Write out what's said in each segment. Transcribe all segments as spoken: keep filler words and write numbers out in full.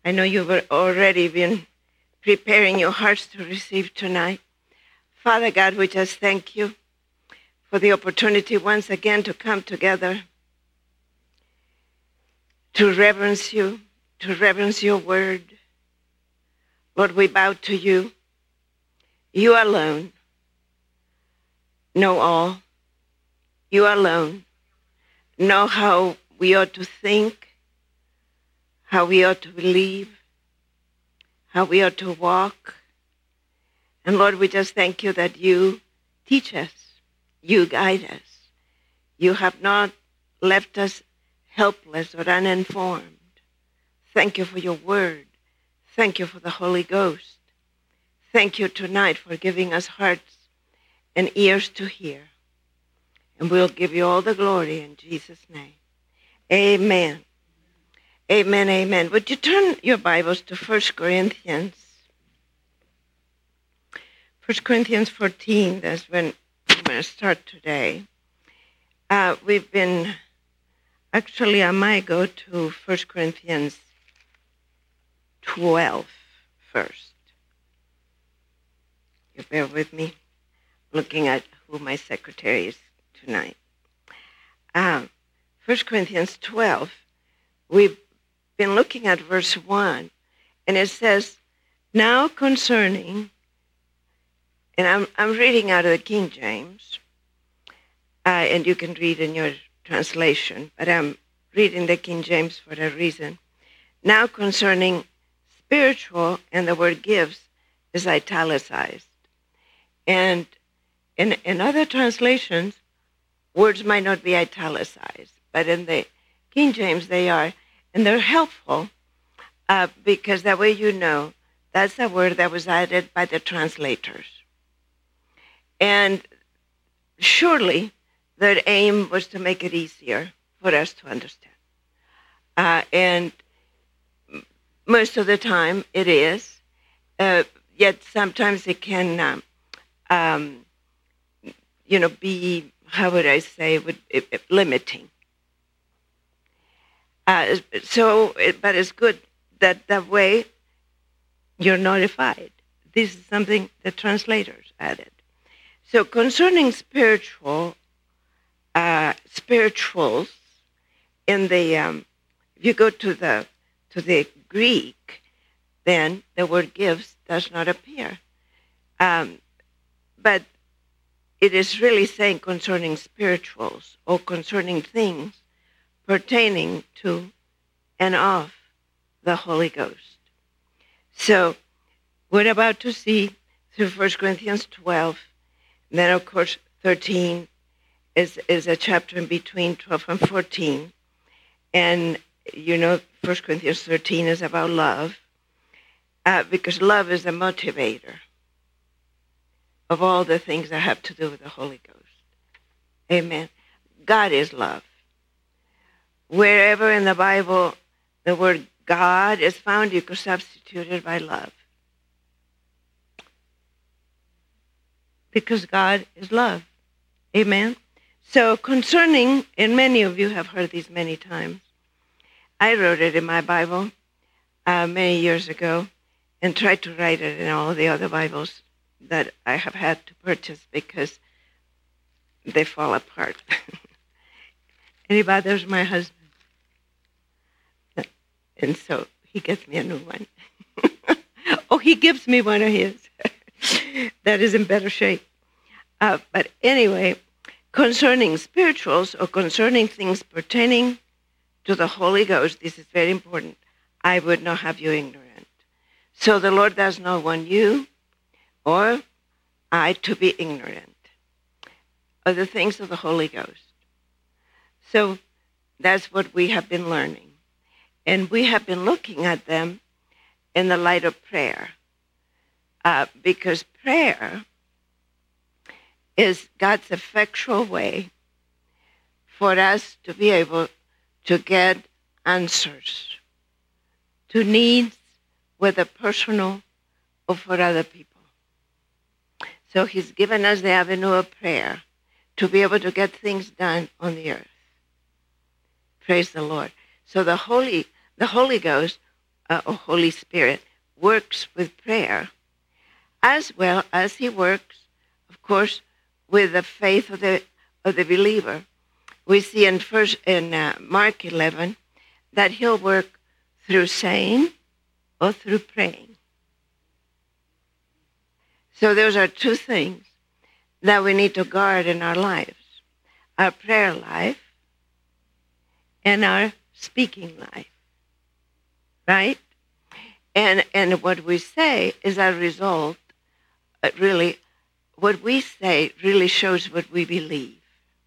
I know you've already been preparing your hearts to receive tonight. Father God, we just thank you for the opportunity once again to come together, to reverence you, to reverence your word. Lord, we bow to you. You alone know all. You alone know how we ought to think, how we ought to believe, how we ought to walk. And Lord, we just thank you that you teach us, you guide us. You have not left us helpless or uninformed. Thank you for your word. Thank you for the Holy Ghost. Thank you tonight for giving us hearts and ears to hear. And we'll give you all the glory in Jesus' name. Amen. Amen, amen. Would you turn your Bibles to First Corinthians? First Corinthians fourteen, that's when I'm going to start today. Uh, we've been, actually I might go to First Corinthians twelve first. You bear with me, looking at who my secretary is tonight. Um, First Corinthians twelve, we've been looking at verse one, and it says, now concerning, and I'm I'm reading out of the King James, uh, and you can read in your translation, but I'm reading the King James for a reason. Now concerning spiritual, and the word gives is italicized. And in, in other translations, words might not be italicized, but in the King James they are. And they're helpful uh, because that way you know that's a word that was added by the translators. And surely their aim was to make it easier for us to understand. Uh, and most of the time it is, uh, yet sometimes it can, um, um, you know, be, how would I say, would, it, it, limiting. Uh, so, but it's good that that way you're notified. This is something the translators added. So concerning spiritual, uh, spirituals, in the, um, if you go to the to the Greek, then the word gives does not appear. Um, but it is really saying concerning spirituals or concerning things pertaining to and of the Holy Ghost. So we're about to see through First Corinthians twelve, and then of course thirteen is, is a chapter in between twelve and fourteen. And you know, First Corinthians thirteen is about love, uh, because love is the motivator of all the things that have to do with the Holy Ghost. Amen. God is love. Wherever in the Bible the word God is found, you could substitute it by love. Because God is love. Amen? So concerning, and many of you have heard these many times, I wrote it in my Bible uh, many years ago and tried to write it in all the other Bibles that I have had to purchase because they fall apart. Anybody, there's my husband. And so he gets me a new one. Oh, he gives me one of his. That is in better shape. Uh, but anyway, concerning spirituals or concerning things pertaining to the Holy Ghost, this is very important. I would not have you ignorant. So the Lord does not want you or I to be ignorant of the things of the Holy Ghost. So that's what we have been learning. And we have been looking at them in the light of prayer. Uh, because prayer is God's effectual way for us to be able to get answers to needs, whether personal or for other people. So he's given us the avenue of prayer to be able to get things done on the earth. Praise the Lord. So the Holy, the Holy Ghost uh, Holy Spirit works with prayer, as well as he works, of course, with the faith of the of the believer. We see in first in uh, Mark eleven that he'll work through saying or through praying. So those are two things that we need to guard in our lives: our prayer life and our speaking life, right? And and what we say is a result, uh, really, what we say really shows what we believe.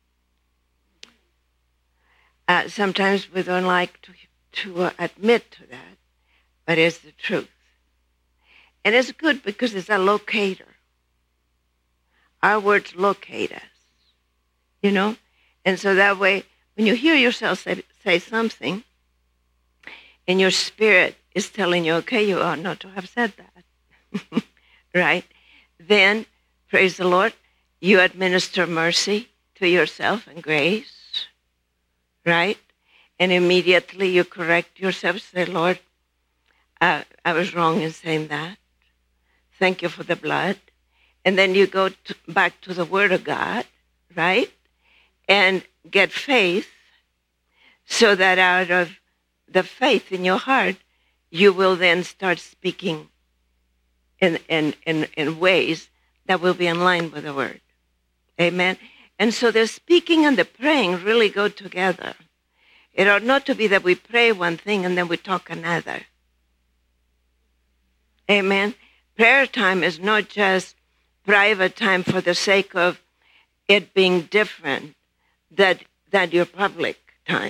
Uh, sometimes we don't like to, to uh, admit to that, but it's the truth. And it's good because it's a locator. Our words locate us, you know? And so that way, when you hear yourself say, say something, and your spirit is telling you, okay, you ought not to have said that, right? Then, praise the Lord, you administer mercy to yourself and grace, right? And immediately you correct yourself, say, Lord, uh, I was wrong in saying that. Thank you for the blood. And then you go to, back to the Word of God, right? And get faith so that out of the faith in your heart, you will then start speaking in, in, in, in ways that will be in line with the Word. Amen? And so the speaking and the praying really go together. It ought not to be that we pray one thing and then we talk another. Amen? Prayer time is not just private time for the sake of it being different than, than your public time.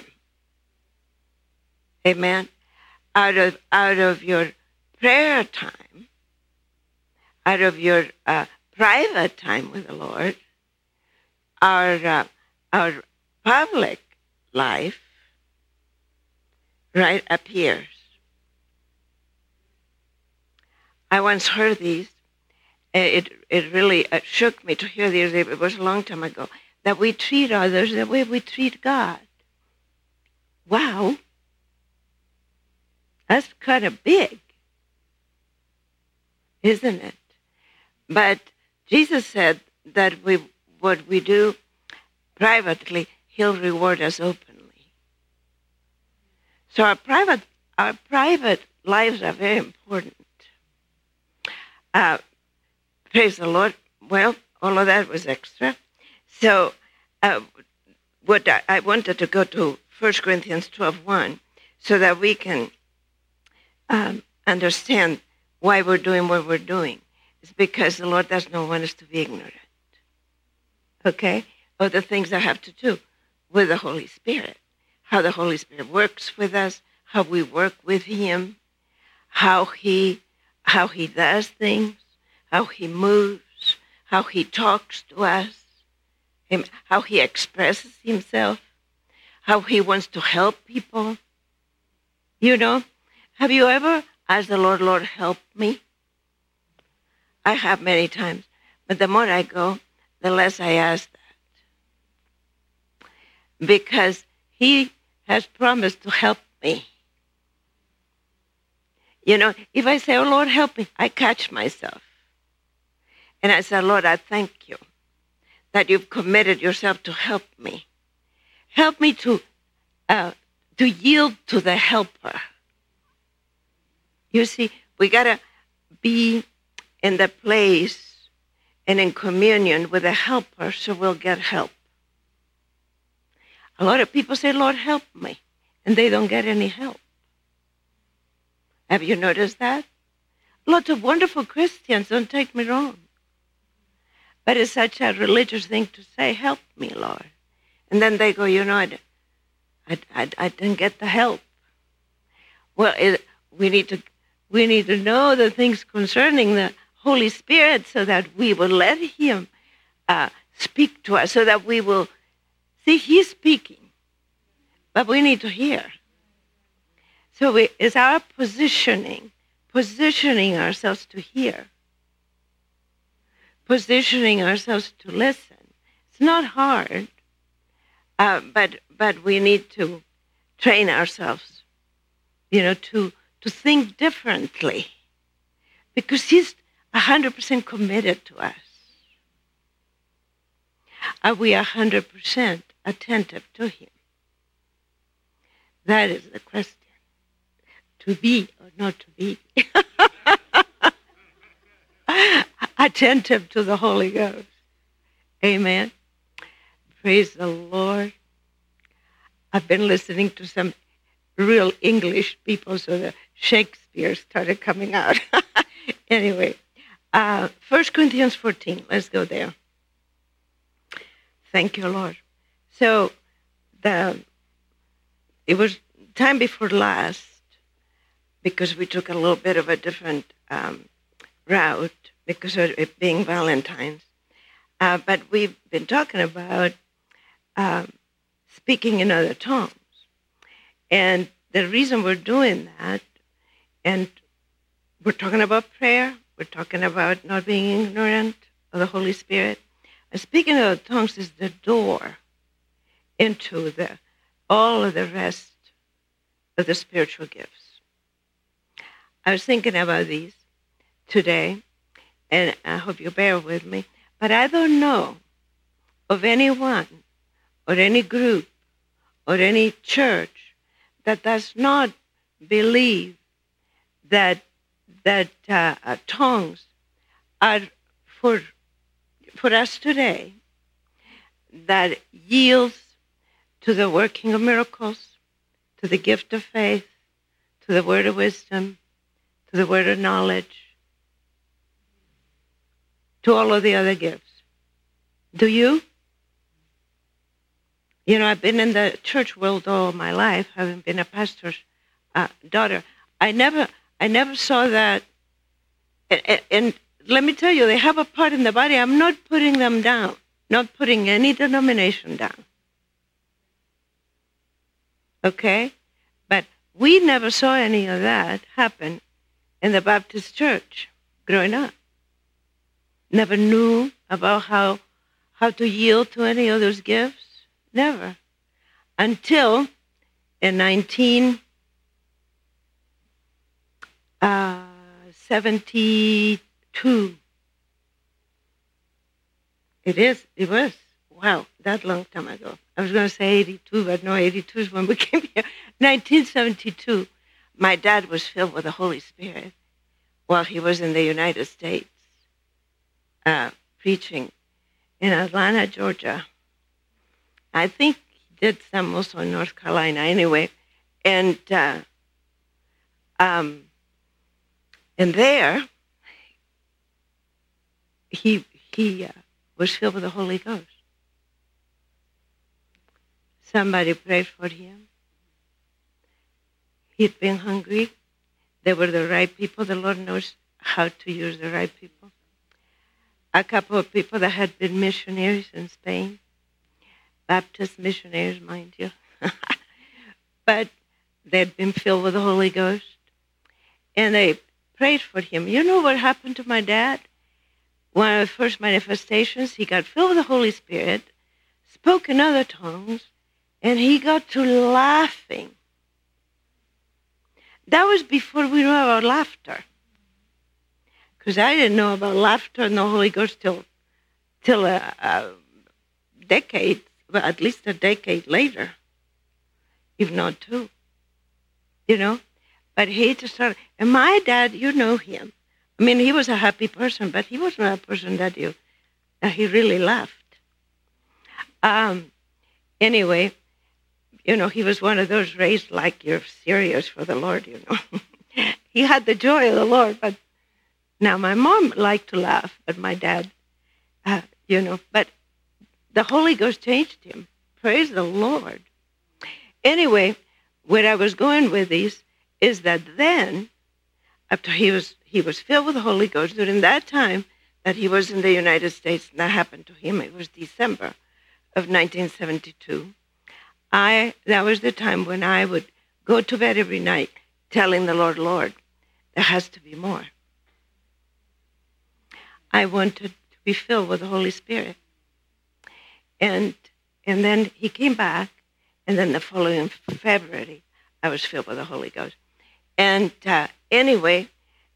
Amen? Out of out of your prayer time, out of your uh, private time with the Lord, our uh, our public life, right, appears. I once heard these. It it really uh, shook me to hear these. It was a long time ago that we treat others the way we treat God. Wow. That's kind of big, isn't it? But Jesus said that we what we do privately, he'll reward us openly. So our private our private lives are very important. Uh, praise the Lord. Well, all of that was extra. So uh, what I, I wanted to go to First Corinthians twelve one so that we can Um, understand why we're doing what we're doing. It's because the Lord does not want us to be ignorant, okay, of the things that have to do with the Holy Spirit, how the Holy Spirit works with us, how we work with him, how he, how he does things, how he moves, how he talks to us, how he expresses himself, how he wants to help people, you know. Have you ever asked the Lord, Lord, help me? I have many times. But the more I go, the less I ask that. Because he has promised to help me. You know, if I say, oh, Lord, help me, I catch myself. And I say, Lord, I thank you that you've committed yourself to help me. Help me to, uh, to yield to the helper. You see, we got to be in the place and in communion with the helper so we'll get help. A lot of people say, Lord, help me, and they don't get any help. Have you noticed that? Lots of wonderful Christians, don't take me wrong. But it's such a religious thing to say, help me, Lord. And then they go, you know, I, I, I, I didn't get the help. Well, it, we need to... We need to know the things concerning the Holy Spirit so that we will let him uh, speak to us, so that we will see he's speaking, but we need to hear. So we, it's our positioning, positioning ourselves to hear, positioning ourselves to listen. It's not hard, uh, but but we need to train ourselves, you know, to to think differently because he's one hundred percent committed to us. Are we one hundred percent attentive to him? That is the question. To be or not to be. Attentive to the Holy Ghost. Amen. Praise the Lord. I've been listening to some real English people, so the Shakespeare started coming out. Anyway, uh, First Corinthians fourteen. Let's go there. Thank you, Lord. So, the it was time before last, because we took a little bit of a different um, route because of it being Valentine's. Uh, but we've been talking about um, speaking in other tongues. And the reason we're doing that, and we're talking about prayer, we're talking about not being ignorant of the Holy Spirit. And speaking in other tongues is the door into the all of the rest of the spiritual gifts. I was thinking about these today, and I hope you bear with me, but I don't know of anyone or any group or any church that does not believe that that uh, uh, tongues are for for us today, that yields to the working of miracles, to the gift of faith, to the word of wisdom, to the word of knowledge, to all of the other gifts. Do you? You know, I've been in the church world all my life, having been a pastor's uh, daughter. I never, I never saw that. And, and let me tell you, they have a part in the body. I'm not putting them down, not putting any denomination down. Okay? But we never saw any of that happen in the Baptist church growing up. Never knew about how how to yield to any of those gifts. Never. Until in nineteen seventy-two. It is, it was. Wow, that long time ago. I was going to say eighty-two, but no, eighty-two is when we came here. nineteen seventy-two, my dad was filled with the Holy Spirit while he was in the United States uh, preaching in Atlanta, Georgia. I think he did some also in North Carolina anyway. And uh, um, and there, he, he uh, was filled with the Holy Ghost. Somebody prayed for him. He'd been hungry. They were the right people. The Lord knows how to use the right people. A couple of people that had been missionaries in Spain. Baptist missionaries, mind you. But they'd been filled with the Holy Ghost. And they prayed for him. You know what happened to my dad? One of the first manifestations, he got filled with the Holy Spirit, spoke in other tongues, and he got to laughing. That was before we knew about laughter. Because I didn't know about laughter and the Holy Ghost till, till a, a decade, well, at least a decade later, if not two. You know? But he just started, and my dad, you know him. I mean, he was a happy person, but he was not a person that you, that he really laughed. Um, anyway, you know, he was one of those raised like you're serious for the Lord, you know. He had the joy of the Lord, but now my mom liked to laugh, but my dad, uh, you know, but the Holy Ghost changed him. Praise the Lord. Anyway, where I was going with these is that then, after he was he was filled with the Holy Ghost, during that time that he was in the United States, and that happened to him, it was December of nineteen seventy-two, I that was the time when I would go to bed every night telling the Lord, Lord, there has to be more. I wanted to be filled with the Holy Spirit. And and then he came back, and then the following February, I was filled with the Holy Ghost. And uh, anyway,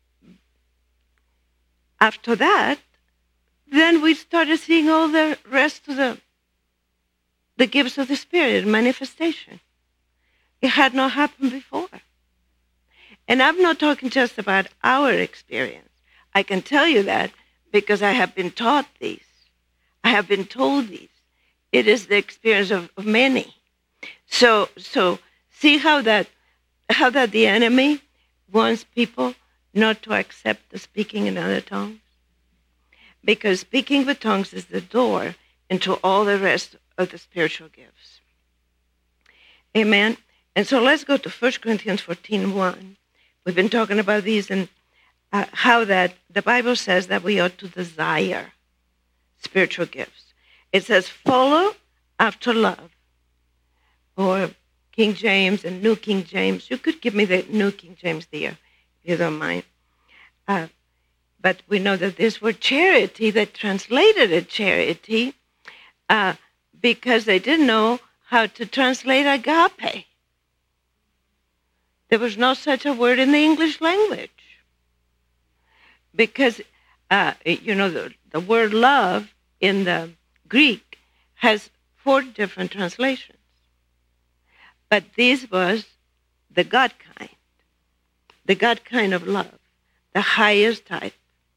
after that, then we started seeing all the rest of the, the gifts of the Spirit, manifestation. It had not happened before. And I'm not talking just about our experience. I can tell you that because I have been taught these. I have been told these. It is the experience of, of many. So, so see how that, how that the enemy wants people not to accept the speaking in other tongues? Because speaking with tongues is the door into all the rest of the spiritual gifts. Amen. And so let's go to First Corinthians fourteen one. We've been talking about these and uh, how that the Bible says that we ought to desire spiritual gifts. It says, follow after love. Or King James and New King James. You could give me the New King James there, if you don't mind. Uh, but we know that this word charity, they translated it charity uh, because they didn't know how to translate agape. There was no such a word in the English language. Because, uh, you know, the, the word love in the Greek has four different translations. But this was the God kind, the God kind of love, the highest type.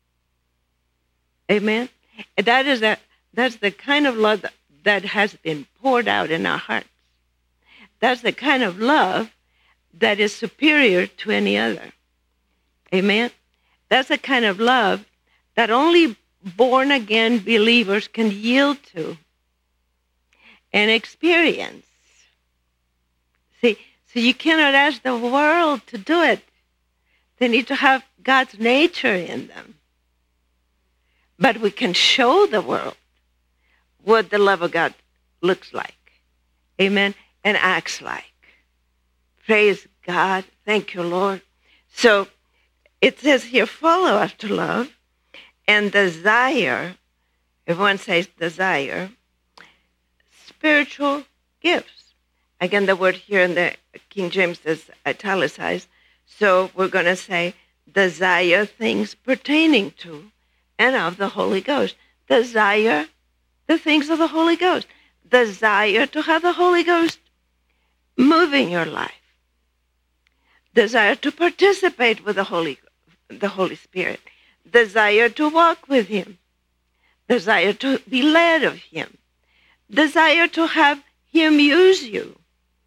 Amen? And that is a, that's the kind of love that, that has been poured out in our hearts. That's the kind of love that is superior to any other. Amen? That's the kind of love that only born-again believers can yield to and experience. See, so you cannot ask the world to do it. They need to have God's nature in them. But we can show the world what the love of God looks like. Amen? And acts like. Praise God. Thank you, Lord. So it says here, follow after love and desire, everyone says desire, spiritual gifts. Again, the word here in the King James is italicized. So we're going to say desire things pertaining to and of the Holy Ghost. Desire the things of the Holy Ghost. Desire to have the Holy Ghost move in your life. Desire to participate with the Holy, the Holy Spirit. Desire to walk with Him. Desire to be led of Him. Desire to have Him use you.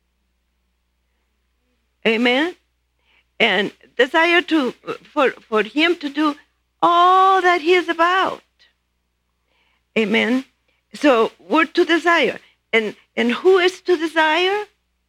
Amen? And desire to for, for Him to do all that He is about. Amen? So we're to desire. And, and who is to desire?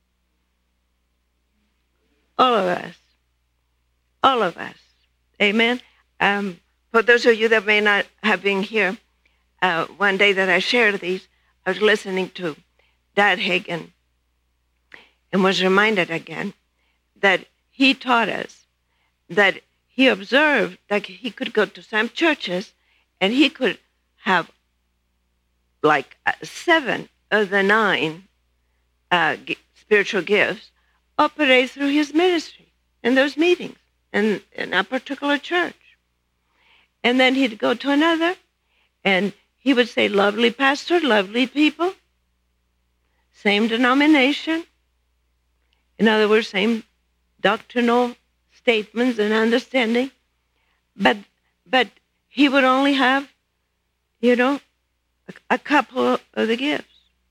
All of us. All of us. Amen? Um, for those of you that may not have been here, uh, one day that I shared these, I was listening to Dad Hagin and was reminded again that he taught us that he observed that he could go to some churches and he could have like uh, seven of the nine uh, g- spiritual gifts operate through his ministry in those meetings in, in a particular church. And then he'd go to another and he would say, lovely pastor, lovely people, same denomination. In other words, same doctrinal statements and understanding. But but he would only have, you know, a, a couple of the gifts.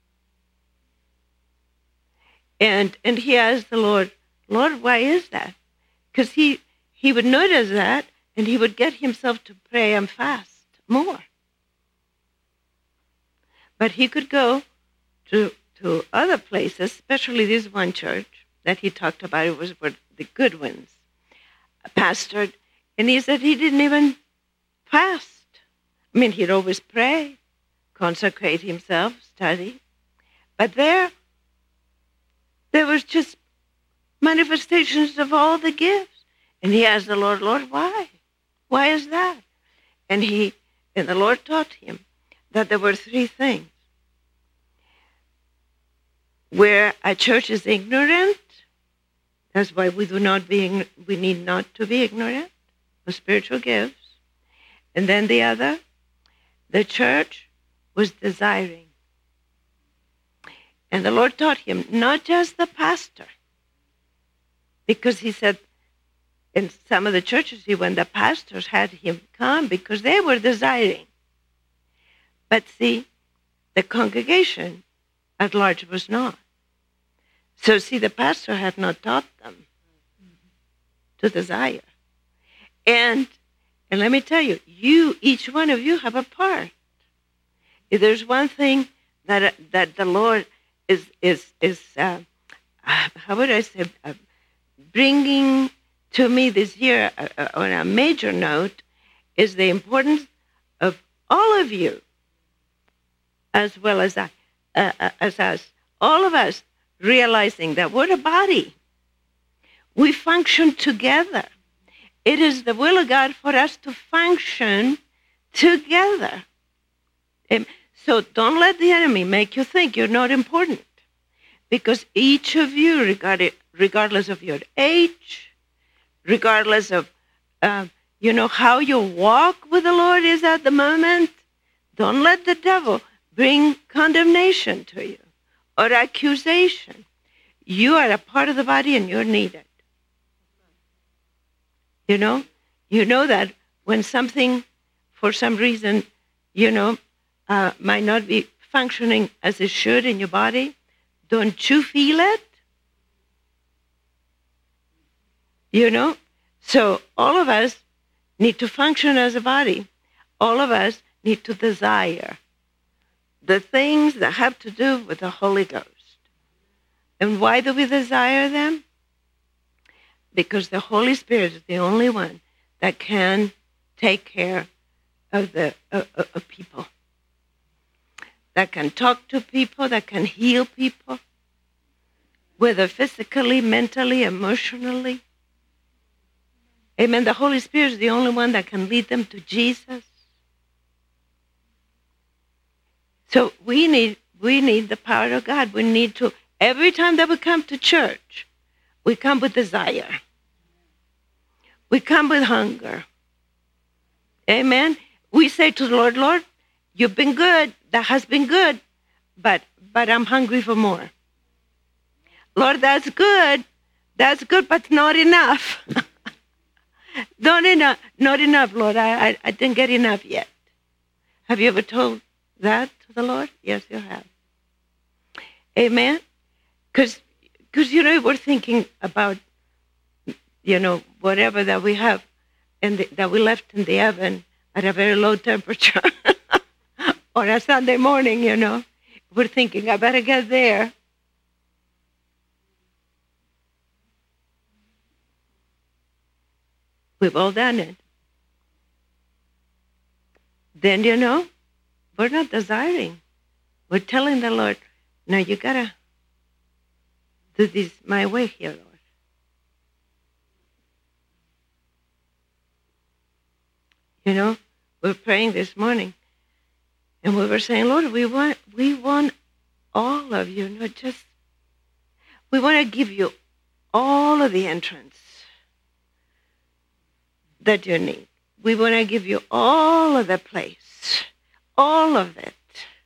And and he asked the Lord, Lord, why is that? Because he, he would notice that and he would get himself to pray and fast more. But he could go to to other places, especially this one church that he talked about. It was where the Goodwins pastored. And he said he didn't even fast. I mean, he'd always pray, consecrate himself, study. But there, there was just manifestations of all the gifts. And he asked the Lord, Lord, why? Why is that? And he, and the Lord taught him that there were three things. Where a church is ignorant, That's why we do not be, we need not to be ignorant of spiritual gifts. And then the other, the church was desiring. And the Lord taught him, not just the pastor, because he said in some of the churches, when the pastors had him come because they were desiring. But see, the congregation at large was not. So see, the pastor had not taught them to desire. And and let me tell you, you, each one of you have a part. If there's one thing that that the Lord is, is, is uh, how would I say, uh, bringing to me this year uh, uh, on a major note, is the importance of all of you, as well as I, uh, uh, as us, all of us, realizing that we're a body. We function together. It is the will of God for us to function together. And so don't let the enemy make you think you're not important. Because each of you, regardless of your age, regardless of, uh, you know, how your walk with the Lord is at the moment, don't let the devil bring condemnation to you or accusation. You are a part of the body and you're needed. You know, you know that when something, for some reason, you know, uh, might not be functioning as it should in your body, don't you feel it? You know? So all of us need to function as a body. All of us need to desire the things that have to do with the Holy Ghost. And why do we desire them? Because the Holy Spirit is the only one that can take care of the uh, uh, of people, that can talk to people, that can heal people, whether physically, mentally, emotionally. Amen. The Holy Spirit is the only one that can lead them to Jesus. So we need we need the power of God. We need to, every time that we come to church, we come with desire. We come with hunger. Amen. We say to the Lord, Lord, you've been good. That has been good. But but I'm hungry for more. Lord, that's good. That's good, but not enough. not enough. Not enough, Lord. I, I, I didn't get enough yet. Have you ever told that to the Lord? Yes, you have. Amen. Because, because you know, we're thinking about, you know, whatever that we have and that we left in the oven at a very low temperature on a Sunday morning, you know. We're thinking, I better get there. We've all done it. Then, you know, we're not desiring. We're telling the Lord, no, you got to do this my way here, Lord. You know, we were praying this morning, and we were saying, Lord, we want we want all of you, not just, we want to give you all of the entrance that you need. We want to give you all of the place, all of it.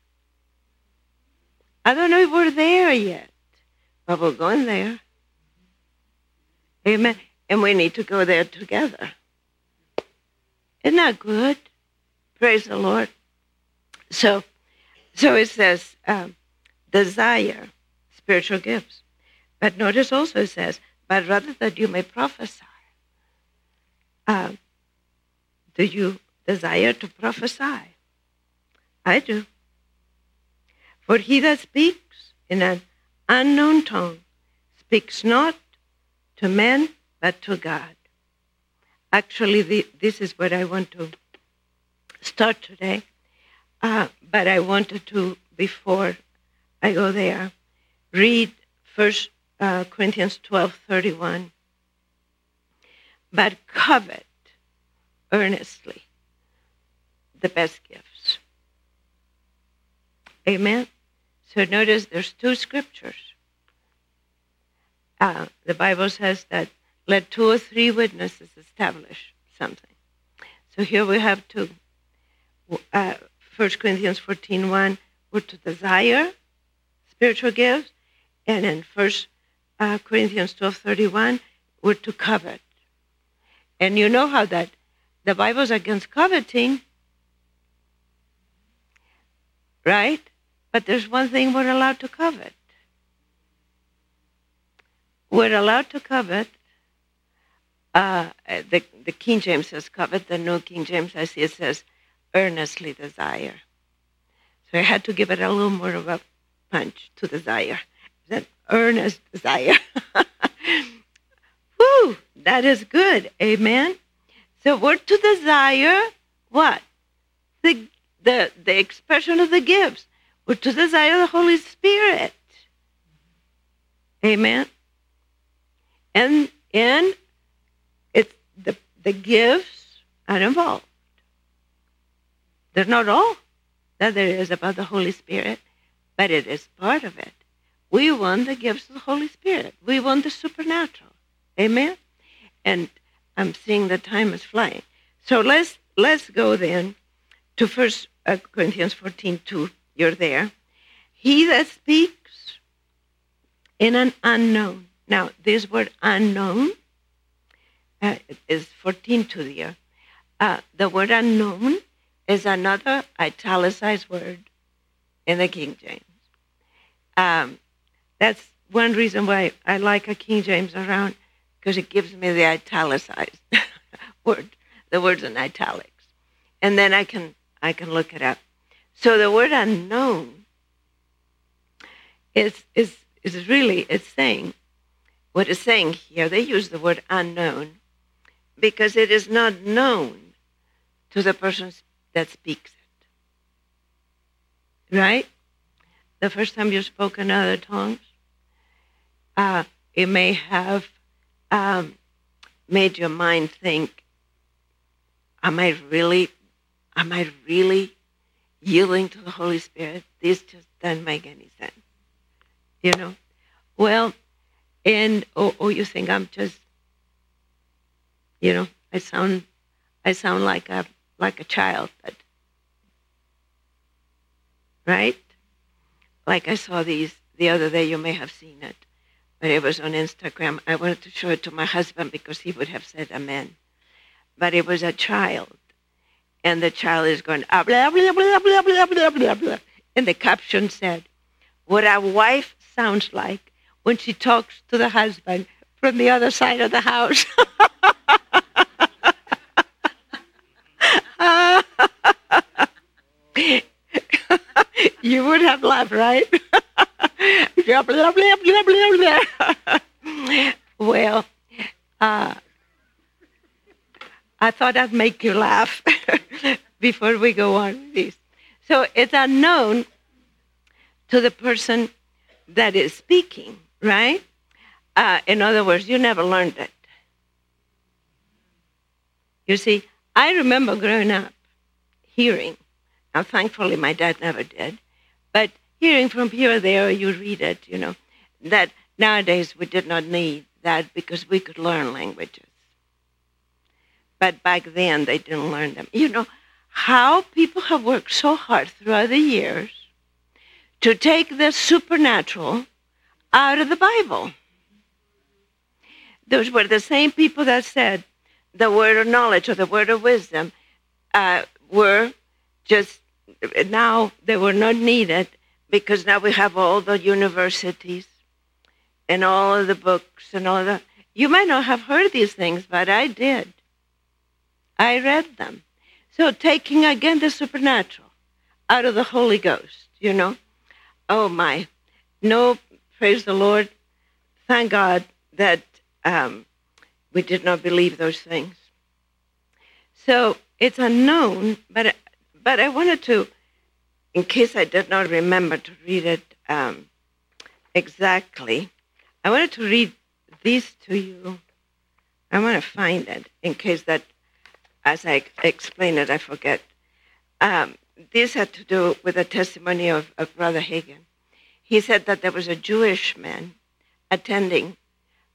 I don't know if we're there yet, but we're going there. Amen. And we need to go there together. Isn't that good? Praise the Lord. So, so it says, um, desire spiritual gifts. But notice also it says, but rather that you may prophesy. Uh, do you desire to prophesy? I do. For he that speaks in an unknown tongue speaks not to men, but to God. Actually, the, this is what I want to start today. Uh, but I wanted to, before I go there, read First uh, Corinthians twelve thirty-one. But covet earnestly the best gifts. Amen? So notice there's two scriptures. Uh, the Bible says that let two or three witnesses establish something. So here we have two. Uh, First Corinthians fourteen one, we're to desire spiritual gifts. And in First uh, Corinthians twelve thirty-one, we're to covet. And you know how that the Bible's against coveting, right? But there's one thing we're allowed to covet. We're allowed to covet. Uh, the, the King James says covet. The New King James, I see it says earnestly desire. So I had to give it a little more of a punch to desire. That earnest desire. Woo! That is good. Amen? So we're to desire what? The, the, the expression of the gifts. We're to desire the Holy Spirit. Amen? And and it's the the gifts are involved. They're not all that there is about the Holy Spirit, but it is part of it. We want the gifts of the Holy Spirit. We want the supernatural. Amen? And I'm seeing the time is flying. So let's let's go then to First Corinthians fourteen two. You're there. He that speaks in an unknown. Now, this word unknown uh, is fourteen two there. Uh, the word unknown is another italicized word in the King James. Um, that's one reason why I like a King James around, because it gives me the italicized word, the words in italics. And then I can I can look it up. So the word unknown is is is really, it's saying, what it's saying here, they use the word unknown because it is not known to the person that speaks it. Right? The first time you spoke in other tongues, uh, it may have um, made your mind think, am I really, am I really yielding to the Holy Spirit? This just doesn't make any sense. You know? Well, and, or, or you think I'm just, you know, I sound, I sound like a, like a child, but, right? Like I saw these the other day, you may have seen it, but it was on Instagram. I wanted to show it to my husband because he would have said amen. But it was a child, and the child is going, ah, blah, blah, blah, blah, blah, blah, blah, blah. And the caption said, what a wife sounds like when she talks to the husband from the other side of the house. You would have laughed, right? Blah, blah, blah, blah, blah, blah. Well, uh, I thought I'd make you laugh before we go on with this. So it's unknown to the person that is speaking, right? Uh, in other words, you never learned it. You see, I remember growing up hearing. Now, thankfully, my dad never did. But hearing from here or there, you read it, you know, that nowadays we did not need that because we could learn languages. But back then, they didn't learn them. You know, how people have worked so hard throughout the years to take the supernatural out of the Bible. Those were the same people that said the word of knowledge or the word of wisdom uh, were just, now they were not needed because now we have all the universities and all of the books and all the, you might not have heard these things, but I did. I read them. So taking again the supernatural out of the Holy Ghost, you know. Oh my, no, praise the Lord. Thank God that um, we did not believe those things. So it's unknown, but but I wanted to, in case I did not remember to read it um, exactly, I wanted to read these to you. I want to find it in case that, as I explain it, I forget. Um, this had to do with the testimony of, of Brother Hagin. He said that there was a Jewish man attending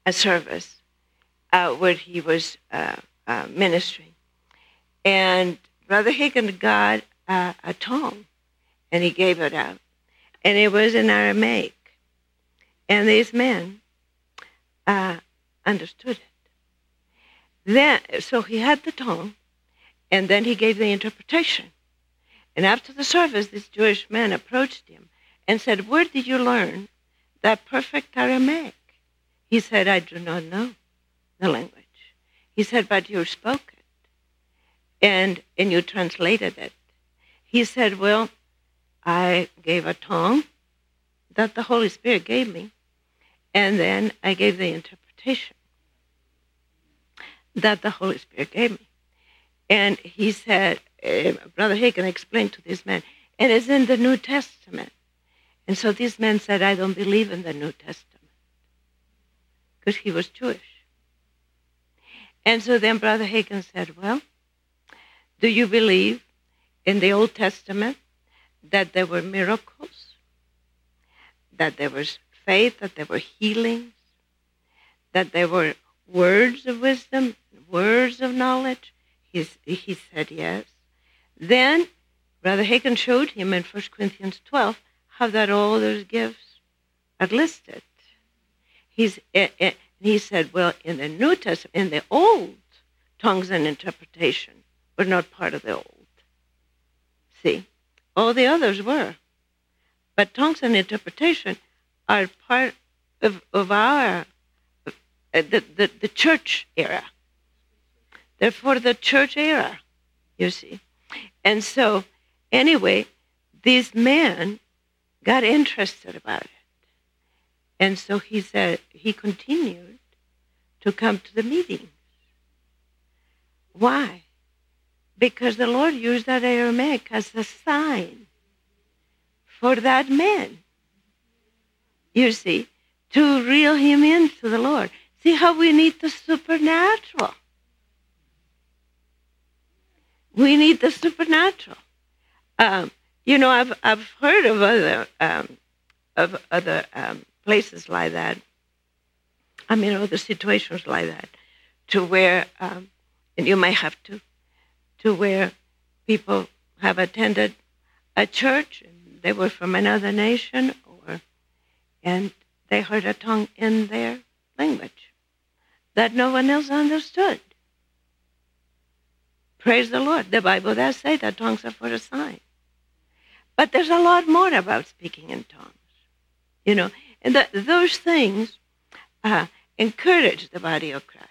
a service uh, where he was uh, uh, ministering. And Brother Hagin got uh, a tongue, and he gave it out. And it was in Aramaic. And these men uh, understood it. Then, so he had the tongue, and then he gave the interpretation. And after the service, this Jewish man approached him and said, "Where did you learn that perfect Aramaic?" He said, "I do not know the language." He said, "But you spoke it, and, and you translated it." He said, "Well, I gave a tongue that the Holy Spirit gave me, and then I gave the interpretation that the Holy Spirit gave me." And he said, uh, Brother Hagin explained to this man, and it's in the New Testament. And so this man said, "I don't believe in the New Testament," because he was Jewish. And so then Brother Hagin said, "Well, do you believe in the Old Testament that there were miracles, that there was faith, that there were healings, that there were words of wisdom, words of knowledge?" He's, he said yes. Then Brother Hagin showed him in First Corinthians twelve how that all those gifts are listed. He's, uh, uh, he said, well, in the New Testament, in the Old, tongues and interpretation were not part of the Old. See, all the others were. But tongues and interpretation are part of, of our, uh, the, the, the church era. They're for the church era, you see. And so, anyway, these men got interested about it. And so he said, he continued to come to the meetings. Why? Because the Lord used that Aramaic as a sign for that man, you see, to reel him into the Lord. See how we need the supernatural. We need the supernatural. Um, you know, I've I've heard of other um, of other um, places like that. I mean, other situations like that, to where, um, and you may have to, to where people have attended a church and they were from another nation, or and they heard a tongue in their language that no one else understood. Praise the Lord. The Bible does say that tongues are for a sign. But there's a lot more about speaking in tongues, you know. And the, those things uh, encourage the body of Christ,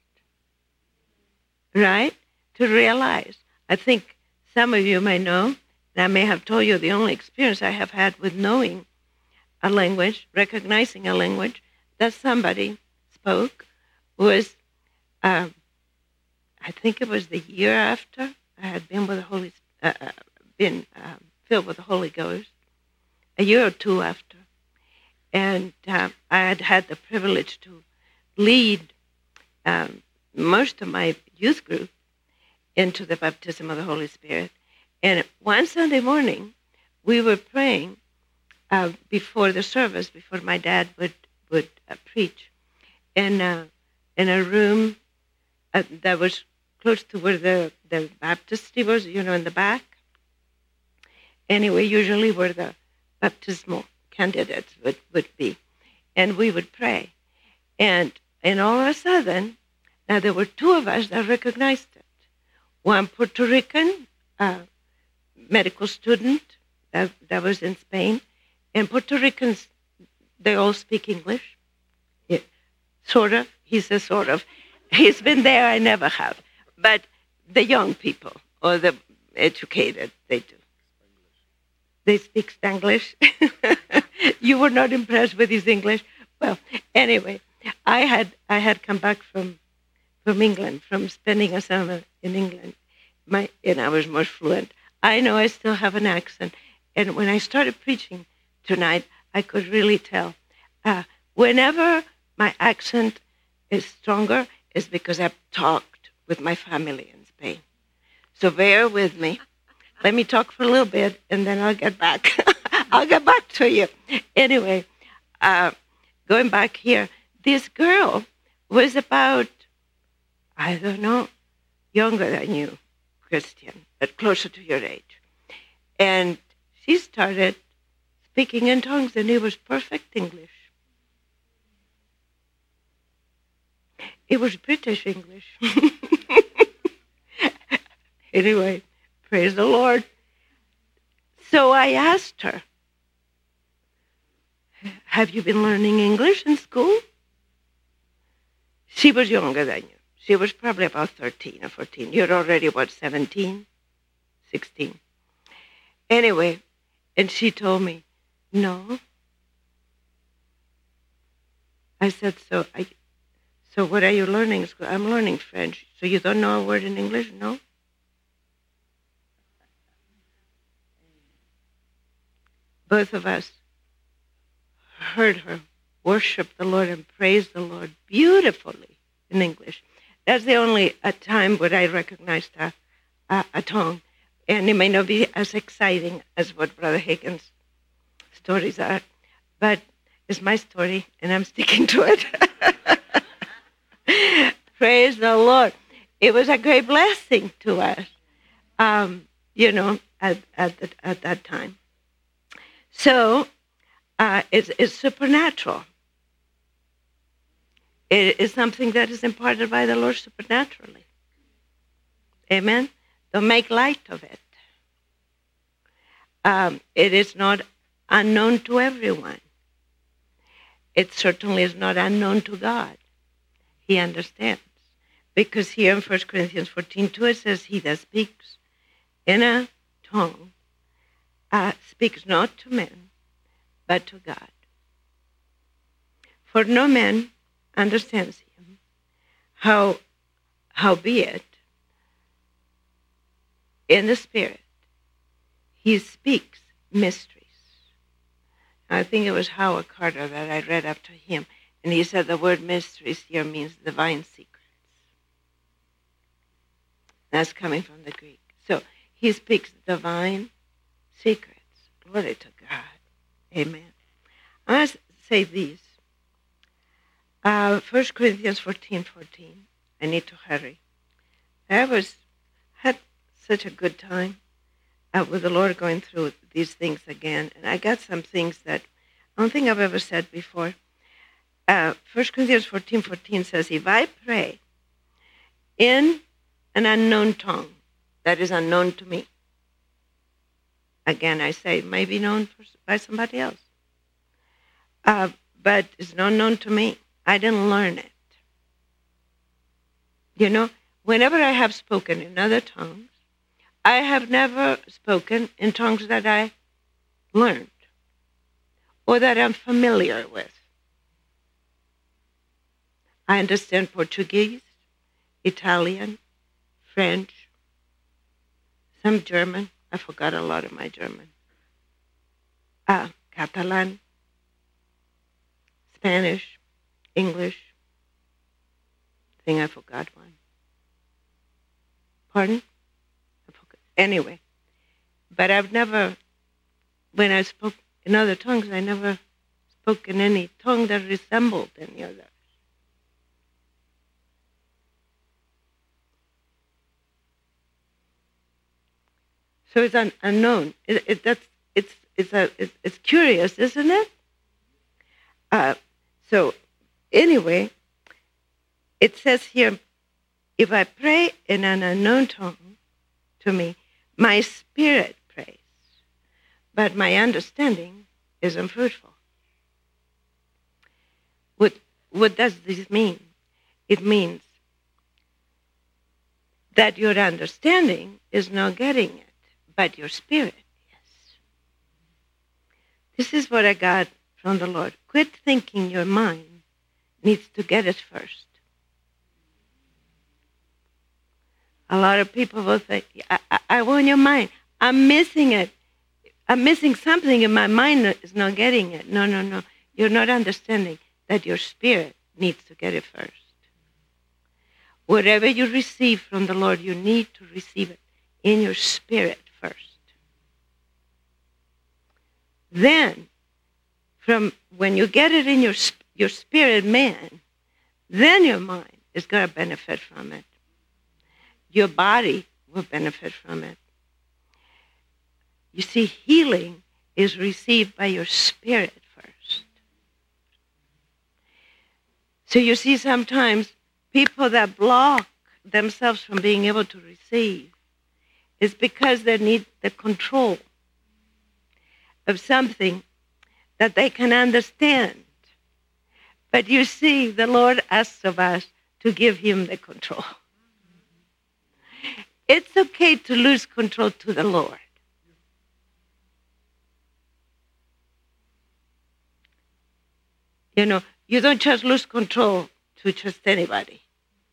right? To realize. I think some of you may know, and I may have told you the only experience I have had with knowing a language, recognizing a language that somebody spoke was... Uh, I think it was the year after I had been with the Holy, uh, been uh, filled with the Holy Ghost, a year or two after, and uh, I had had the privilege to lead um, most of my youth group into the baptism of the Holy Spirit. And one Sunday morning, we were praying uh, before the service, before my dad would would uh, preach, in uh, in a room uh, that was close to where the, the baptistry was, you know, in the back. Anyway, usually where the baptismal candidates would, would be. And we would pray. And, and all of a sudden, now there were two of us that recognized it. One Puerto Rican uh, medical student that, that was in Spain. And Puerto Ricans, they all speak English. Yeah, sort of. He says sort of. He's been there, I never have. But the young people, or the educated, they do. They speak Spanglish. You were not impressed with his English? Well, anyway, I had I had come back from from England, from spending a summer in England. My and I was more fluent. I know I still have an accent. And when I started preaching tonight, I could really tell. Uh, whenever my accent is stronger, it's because I've talked with my family in Spain. So bear with me. Let me talk for a little bit, and then I'll get back. I'll get back to you. Anyway, uh, going back here, this girl was about, I don't know, younger than you, Christian, but closer to your age. And she started speaking in tongues, and it was perfect English. It was British English. Anyway, praise the Lord. So I asked her, have you been learning English in school? She was younger than you. She was probably about thirteen or fourteen. You're already, what, seventeen, sixteen? Anyway, and she told me, no. I said, so I, so what are you learning in school? I'm learning French. So you don't know a word in English? No? Both of us heard her worship the Lord and praise the Lord beautifully in English. That's the only a time where I recognized a, a, a tongue. And it may not be as exciting as what Brother Higgins' stories are, but it's my story, and I'm sticking to it. Praise the Lord. It was a great blessing to us, um, you know, at, at, the, at that time. So uh, it's, it's supernatural. It is something that is imparted by the Lord supernaturally. Amen? Don't make light of it. Um, it is not unknown to everyone. It certainly is not unknown to God. He understands. Because here in First Corinthians fourteen two, it says, he that speaks in a tongue uh, speaks not to men, but to God. For no man understands him, how, howbeit, in the Spirit, he speaks mysteries. I think it was Howard Carter that I read after him, and he said the word mysteries here means divine secrets. That's coming from the Greek. So he speaks divine secrets. Glory to God. Amen. I want to say these. Uh, First Corinthians fourteen fourteen. I need to hurry. I was had such a good time uh, with the Lord going through these things again. And I got some things that I don't think I've ever said before. Uh, First Corinthians fourteen fourteen says, if I pray in an unknown tongue that is unknown to me, again, I say, it may be known for, by somebody else, uh, but it's not known to me. I didn't learn it. You know, whenever I have spoken in other tongues, I have never spoken in tongues that I learned or that I'm familiar with. I understand Portuguese, Italian, French, some German. I forgot a lot of my German. Uh, Catalan, Spanish, English. I think I forgot one. Pardon? I forgot. Anyway, but I've never, when I spoke in other tongues, I never spoke in any tongue that resembled any other. So it's un- unknown. It, it, that's, it's, it's, a, it, it's curious, isn't it? Uh, so anyway, it says here, if I pray in an unknown tongue to me, my spirit prays, but my understanding is unfruitful. What, what does this mean? It means that your understanding is not getting it, but your spirit is. This is what I got from the Lord. Quit thinking your mind needs to get it first. A lot of people will say, I, I, I want your mind. I'm missing it. I'm missing something in my mind that is not getting it. No, no, no. You're not understanding that your spirit needs to get it first. Whatever you receive from the Lord, you need to receive it in your spirit first. Then, from when you get it in your your spirit man, then your mind is going to benefit from it. Your body will benefit from it. You see, healing is received by your spirit first. So you see, sometimes people that block themselves from being able to receive is because they need the control of something that they can understand. But you see, the Lord asks of us to give him the control. It's okay to lose control to the Lord. You know, you don't just lose control to just anybody.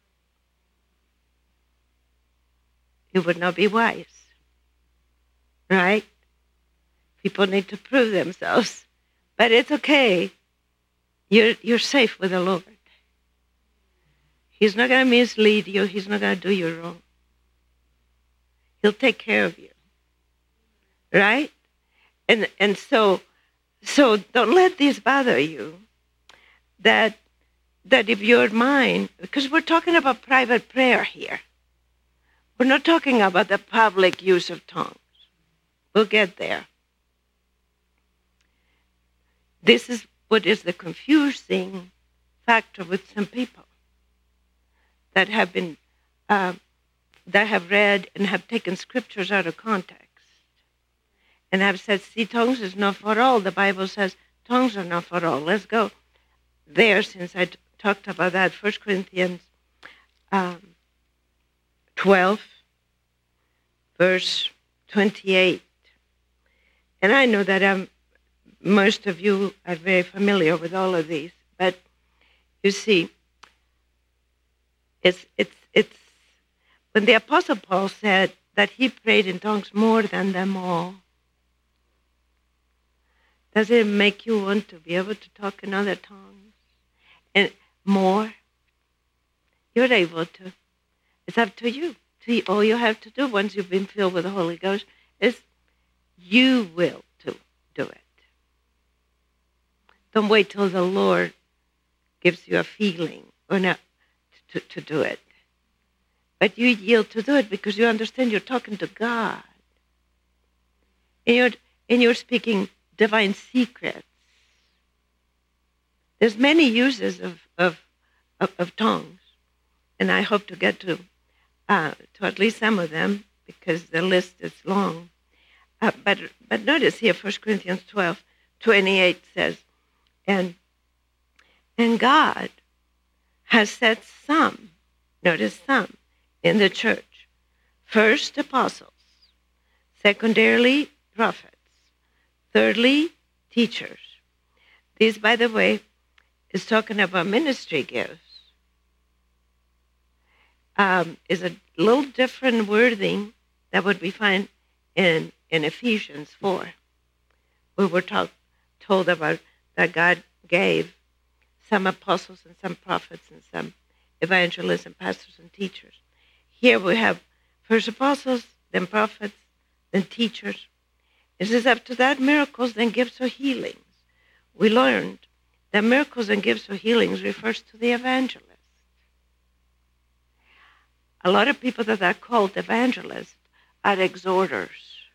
It would not be wise, right? People need to prove themselves, but it's okay. You're, you're safe with the Lord. He's not going to mislead you. He's not going to do you wrong. He'll take care of you, right? And and so, so don't let this bother you. That that if your mind, because we're talking about private prayer here. We're not talking about the public use of tongues. We'll get there. This is what is the confusing factor with some people that have been, uh, that have read and have taken scriptures out of context and have said, see, tongues is not for all. The Bible says tongues are not for all. Let's go there, since I t- talked about that. First Corinthians um, twelve, verse twenty-eight. And I know that I'm, most of you are very familiar with all of these, but you see, it's it's it's when the Apostle Paul said that he prayed in tongues more than them all. Does it make you want to be able to talk in other tongues and more? You're able to. It's up to you. See, all you have to do once you've been filled with the Holy Ghost is you will to do it. Don't wait till the Lord gives you a feeling or not to, to do it. But you yield to do it because you understand you're talking to God. And you're, and you're speaking divine secrets. There's many uses of, of, of, of tongues. And I hope to get to uh, to at least some of them because the list is long. Uh, but but notice here, First Corinthians twelve, twenty-eight says, and, and God has set some, notice some, in the church. First, apostles. Secondarily, prophets. Thirdly, teachers. This, by the way, is talking about ministry gifts. Um, is a little different wording that would be found in, in Ephesians four, where we're talk, told about that God gave some apostles and some prophets and some evangelists and pastors and teachers. Here we have first apostles, then prophets, then teachers. It says after that, miracles, then gifts or healings. We learned that miracles and gifts or healings refers to the evangelist. A lot of people that are called evangelists are exhorters.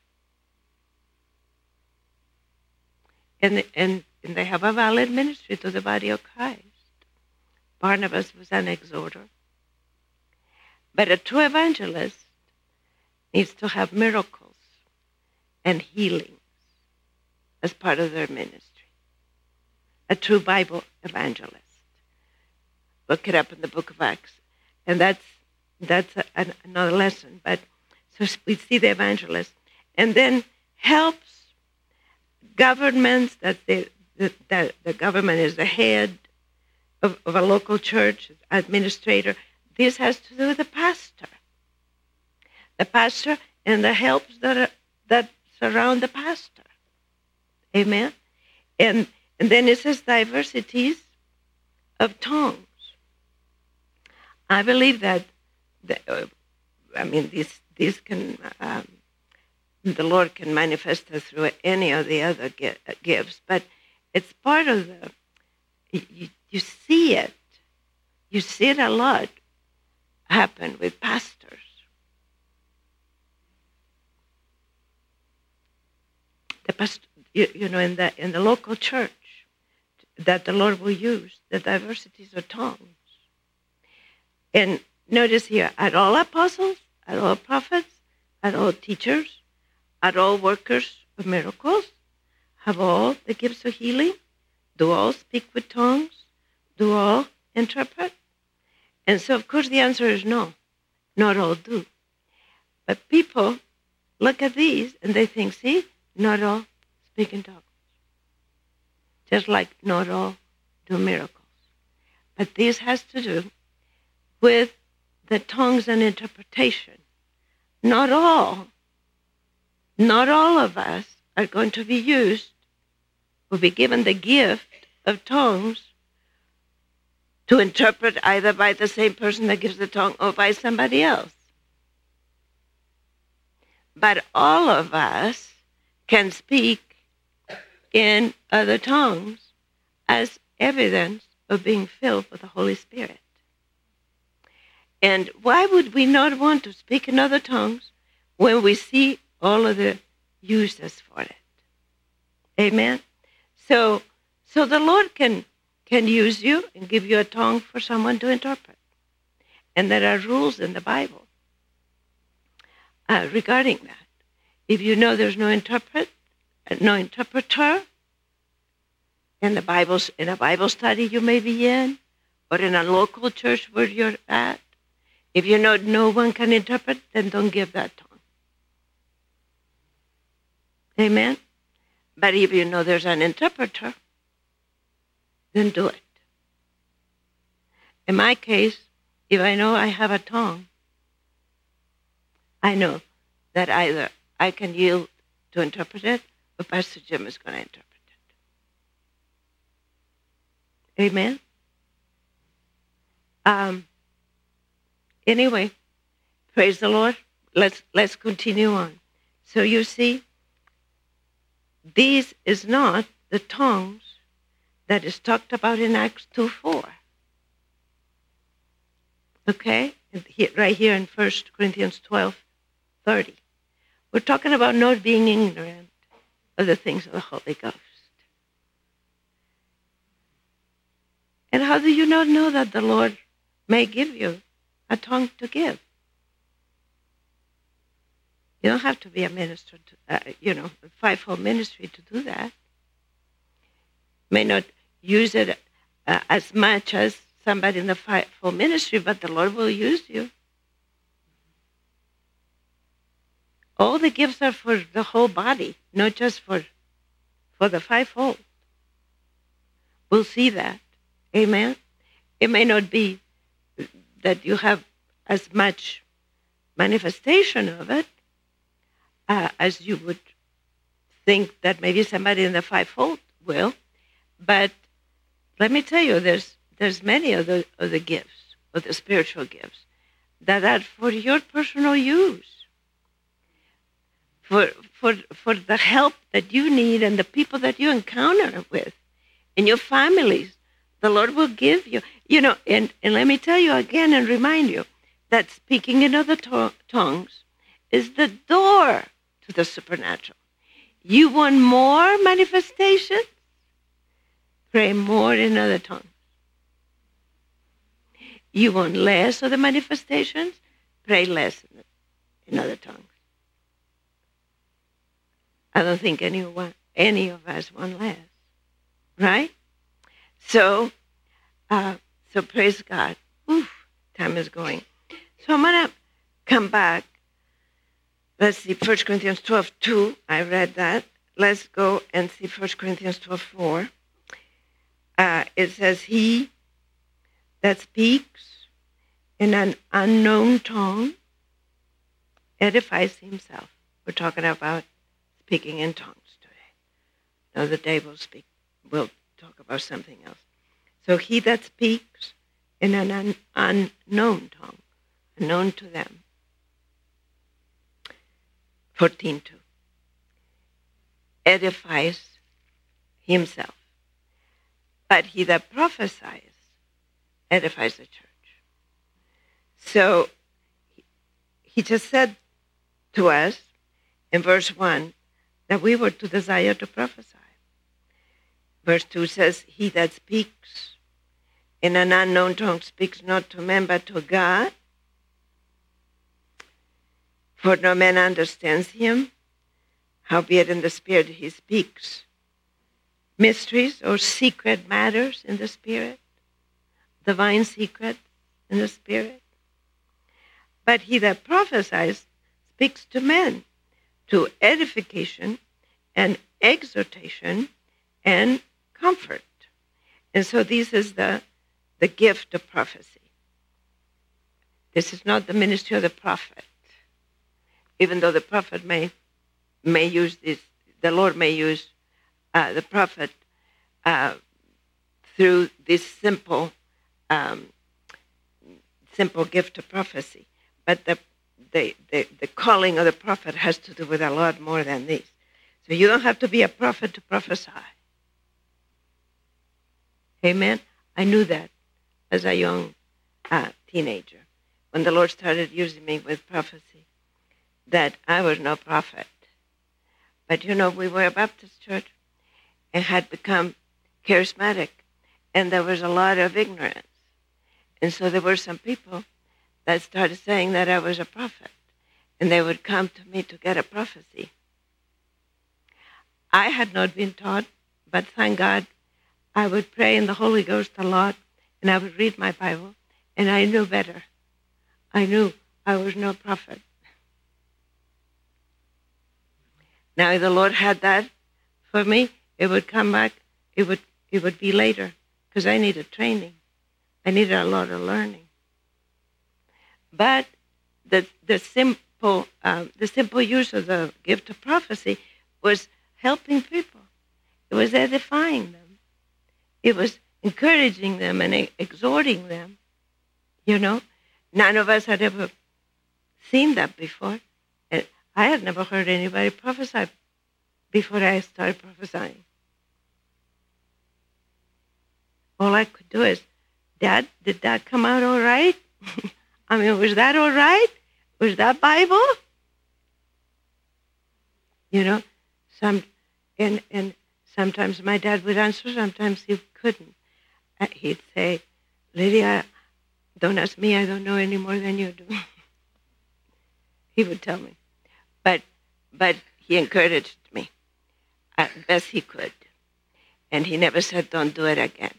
And, and, and they have a valid ministry to the body of Christ. Barnabas was an exhorter. But a true evangelist needs to have miracles and healings as part of their ministry. A true Bible evangelist. Look it up in the book of Acts. And that's That's a, an, another lesson. But so we see the evangelist, and then helps governments. That the the, the government is the head of, of a local church, administrator. This has to do with the pastor, the pastor, and the helps that are, that surround the pastor. Amen. And and then it says diversities of tongues. I believe that. The, uh, I mean, this this can um, the Lord can manifest it through any of the other gifts, but it's part of the You, you see it. You see it a lot happen with pastors. The past, you, you know, in the in the local church, that the Lord will use the diversities of tongues. And notice here, at all apostles, at all prophets, at all teachers, at all workers of miracles, have all the gifts of healing, do all speak with tongues, do all interpret. And so, of course, the answer is no, not all do. But people look at these and they think, see, not all speak in tongues. Just like not all do miracles. But this has to do with the tongues and interpretation. Not all, not all of us are going to be used, will be given the gift of tongues to interpret either by the same person that gives the tongue or by somebody else. But all of us can speak in other tongues as evidence of being filled with the Holy Spirit. And why would we not want to speak in other tongues when we see all of the uses for it? Amen? So, so the Lord can, can use you and give you a tongue for someone to interpret. And there are rules in the Bible uh, regarding that. If you know there's no interpret, no interpreter in the Bibles, in a Bible study you may be in, or in a local church where you're at, if you know no one can interpret, then don't give that tongue. Amen? But if you know there's an interpreter, then do it. In my case, if I know I have a tongue, I know that either I can yield to interpret it, or Pastor Jim is going to interpret it. Amen? Um, anyway, praise the Lord. Let's let's continue on. So you see, this is not the tongues that is talked about in Acts two four. Okay? Right here in First Corinthians twelve thirty. We're talking about not being ignorant of the things of the Holy Ghost. And how do you not know that the Lord may give you a tongue to give? You don't have to be a minister, to, uh, you know, a fivefold ministry to do that. May not use it uh, as much as somebody in the fivefold ministry, but the Lord will use you. All the gifts are for the whole body, not just for, for the fivefold. We'll see that. Amen? It may not be that you have as much manifestation of it uh, as you would think that maybe somebody in the fivefold will. But let me tell you, there's there's many of the, of the gifts, of the spiritual gifts, that are for your personal use. For, for, for the help that you need and the people that you encounter with in your families, the Lord will give you. You know, and, and let me tell you again and remind you that speaking in other to- tongues is the door to the supernatural. You want more manifestations? Pray more in other tongues. You want less of the manifestations? Pray less in, in other tongues. I don't think anyone, any of us want less, right? So, uh, so praise God. Oof, time is going. So I'm going to come back. Let's see, First Corinthians twelve two. I read that. Let's go and see First Corinthians twelve four. Uh, it says, he that speaks in an unknown tongue edifies himself. We're talking about speaking in tongues today. Another day we'll speak, we'll talk about something else. So he that speaks in an un- unknown tongue, unknown to them. fourteen two. Edifies himself. but he that prophesies edifies the church. So he just said to us in verse one that we were to desire to prophesy. Verse two says, he that speaks in an unknown tongue speaks not to men but to God, for no man understands him, howbeit in the Spirit he speaks mysteries or secret matters in the Spirit, divine secret in the Spirit. But he that prophesies speaks to men, to edification and exhortation and comfort. And so this is the, the gift of prophecy. This is not the ministry of the prophet, even though the prophet may may use this, the Lord may use uh, the prophet uh, through this simple um, simple gift of prophecy. But the, the, the, the calling of the prophet has to do with a lot more than this. So you don't have to be a prophet to prophesy. Amen? I knew that as a young uh, teenager, when the Lord started using me with prophecy, that I was no prophet. But, you know, we were a Baptist church and had become charismatic, and there was a lot of ignorance. And so there were some people that started saying that I was a prophet, and they would come to me to get a prophecy. I had not been taught, but thank God, I would pray in the Holy Ghost a lot, and I would read my Bible, and I knew better. I knew I was no prophet. Now, if the Lord had that for me, it would come back, it would it would be later, because I needed training. I needed a lot of learning. But the the simple um, the simple use of the gift of prophecy was helping people. It was edifying them. It was encouraging them and exhorting them. You know, none of us had ever seen that before. And I had never heard anybody prophesy before I started prophesying. All I could do is, Dad, did that come out all right? I mean, was that all right? Was that Bible? You know, some and and sometimes my dad would answer, sometimes he couldn't. He'd say, Lydia, don't ask me, I don't know any more than you do. He would tell me. But but he encouraged me as best he could. And he never said, don't do it again.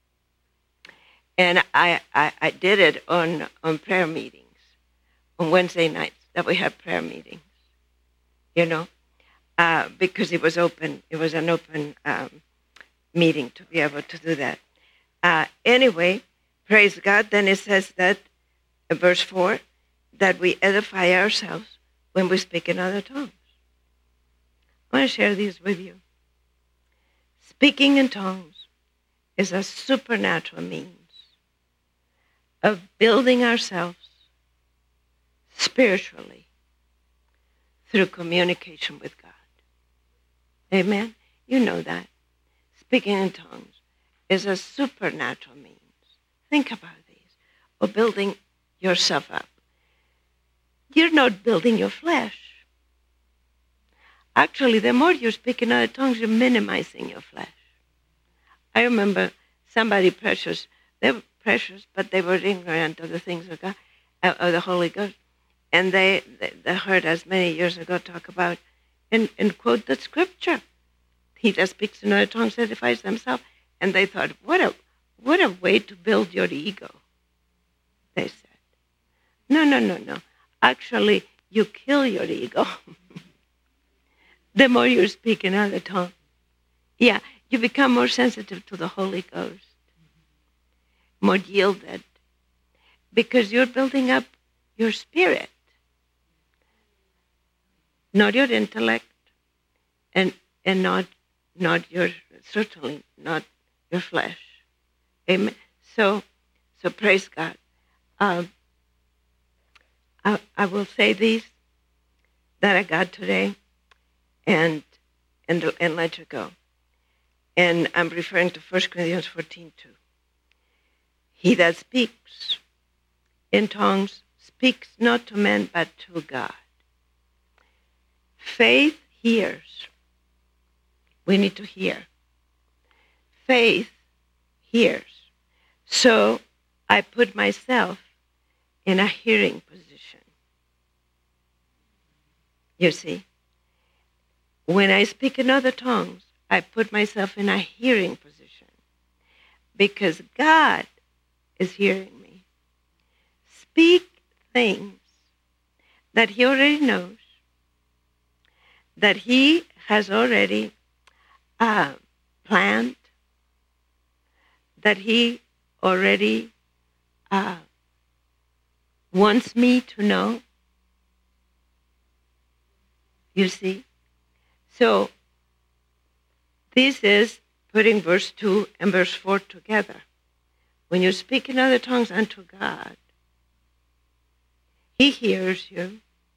And I, I, I did it on, on prayer meetings, on Wednesday nights that we had prayer meetings, you know, uh, because it was open. It was an open um, meeting to be able to do that. Uh, anyway, praise God. Then it says that, in verse four, that we edify ourselves when we speak in other tongues. I want to share these with you. Speaking in tongues is a supernatural means of building ourselves spiritually through communication with God. Amen? You know that. Speaking in tongues is a supernatural means. Think about these. Of building yourself up. You're not building your flesh. Actually, the more you speak in other tongues, you're minimizing your flesh. I remember somebody precious, they were precious, but they were ignorant of the things of God, uh, of the Holy Ghost. And they, they, they heard us many years ago talk about and, and quote the scripture. He that speaks in other tongues edifies himself. And they thought, what a what a way to build your ego, they said. No, no, no, no. Actually, you kill your ego the more you speak in other tongues. Yeah, you become more sensitive to the Holy Ghost, more yielded, because you're building up your spirit, not your intellect, and and not not your certainly not your flesh. Amen. So, so praise God. Um, I, I will say these that I got today, and and and let you go. And I'm referring to First Corinthians fourteen two. He that speaks in tongues speaks not to men but to God. Faith hears. We need to hear. Faith hears. So I put myself in a hearing position. You see? When I speak in other tongues, I put myself in a hearing position because God is hearing me. Speak things that he already knows, that he has already uh, planned, that he already uh, wants me to know. You see? So this is putting verse two and verse four together. When you speak in other tongues unto God, he hears you.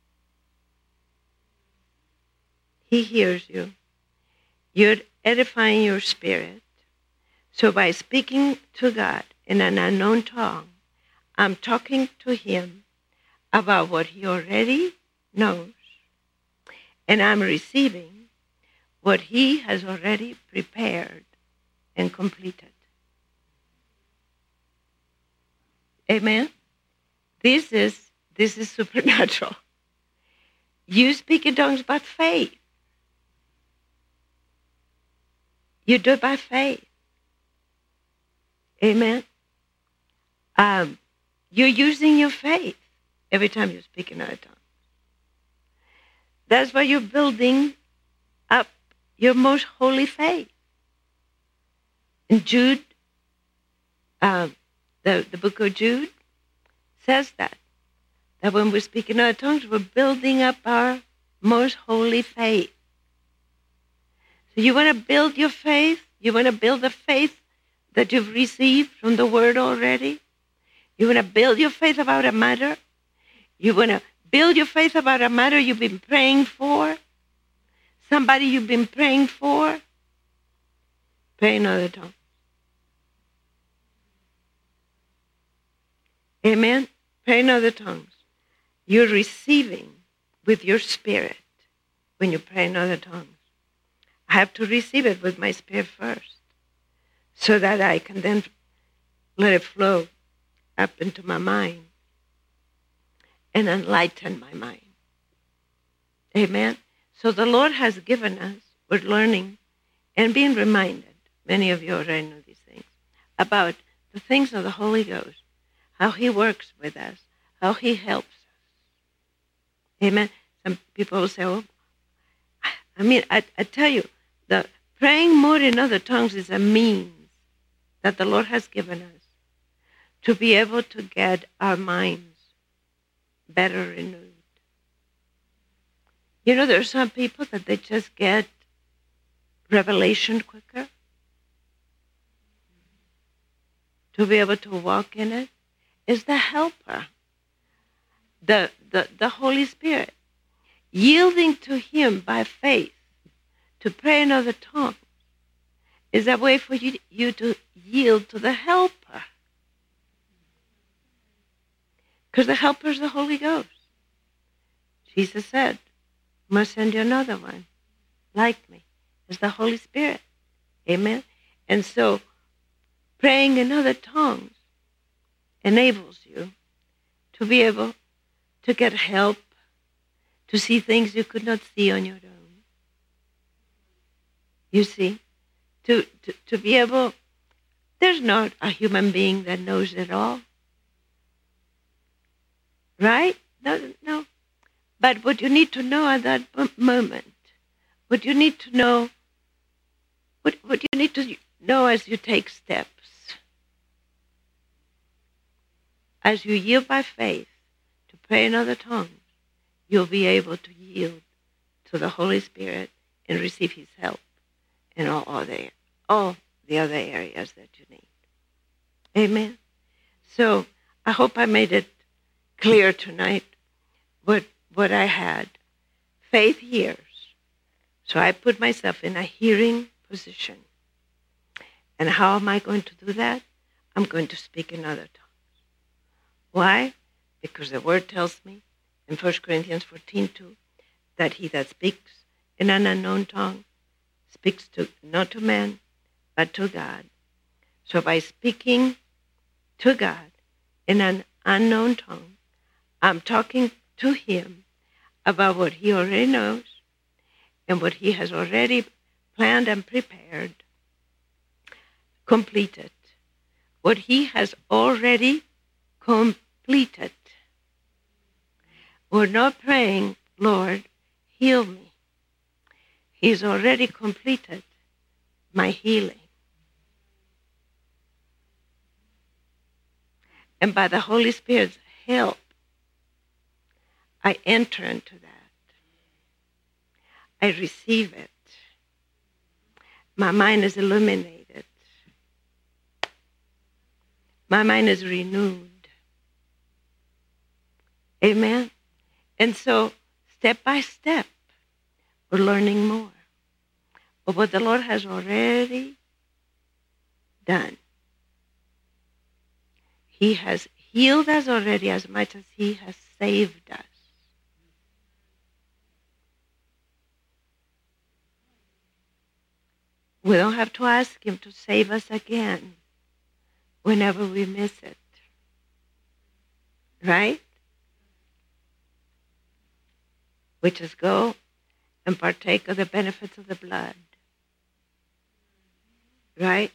He hears you. You're edifying your spirit. So by speaking to God in an unknown tongue, I'm talking to him about what he already knows, and I'm receiving what he has already prepared and completed. Amen? This is, this is supernatural. You speak in tongues by faith. You do it by faith. Amen? Um, you're using your faith every time you speak in other tongues. That's why you're building up your most holy faith. In Jude, um, the, the book of Jude says that, that when we speak in other tongues, we're building up our most holy faith. So you want to build your faith? You want to build the faith that you've received from the Word already? You want to build your faith about a matter? You want to build your faith about a matter you've been praying for? Somebody you've been praying for? Pray in other tongues. Amen? Pray in other tongues. You're receiving with your spirit when you pray in other tongues. I have to receive it with my spirit first so that I can then let it flow up into my mind and enlighten my mind. Amen? So the Lord has given us, we're learning and being reminded, many of you already know these things, about the things of the Holy Ghost, how he works with us, how he helps us. Amen? Some people will say, oh, I mean, I, I tell you, the praying more in other tongues is a means that the Lord has given us to be able to get our minds better renewed. You know, there are some people that they just get revelation quicker to be able to walk in it. Is the helper, the, the, the Holy Spirit, yielding to him by faith to pray in other tongues is a way for you, you to yield to the helper. Because the helper is the Holy Ghost. Jesus said, I must send you another one like me. It's the Holy Spirit. Amen? And so praying in other tongues enables you to be able to get help, to see things you could not see on your own. You see? To, to, to be able, there's not a human being that knows it all. Right? No, no. But what you need to know at that moment, what you need to know, what, what you need to know as you take steps, as you yield by faith to pray in other tongues, you'll be able to yield to the Holy Spirit and receive his help in all other, all the other areas that you need. Amen? So I hope I made it clear tonight what, what I had. Faith hears. So I put myself in a hearing position. And how am I going to do that? I'm going to speak in other tongues. Why? Because the word tells me in First Corinthians fourteen two that he that speaks in an unknown tongue speaks to not to man, but to God. So by speaking to God in an unknown tongue, I'm talking to him about what he already knows and what he has already planned and prepared, completed. What he has already completed. We're not praying, Lord, heal me. He's already completed my healing. And by the Holy Spirit's help, I enter into that. I receive it. My mind is illuminated. My mind is renewed. Amen? And so, step by step, we're learning more of what the Lord has already done. He has healed us already as much as he has saved us. We don't have to ask him to save us again whenever we miss it. Right? We just go and partake of the benefits of the blood. Right?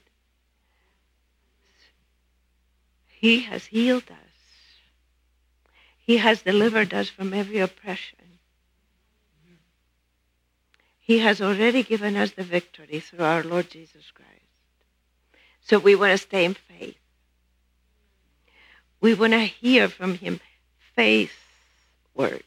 He has healed us. He has delivered us from every oppression. He has already given us the victory through our Lord Jesus Christ. So we want to stay in faith. We want to hear from him faith words.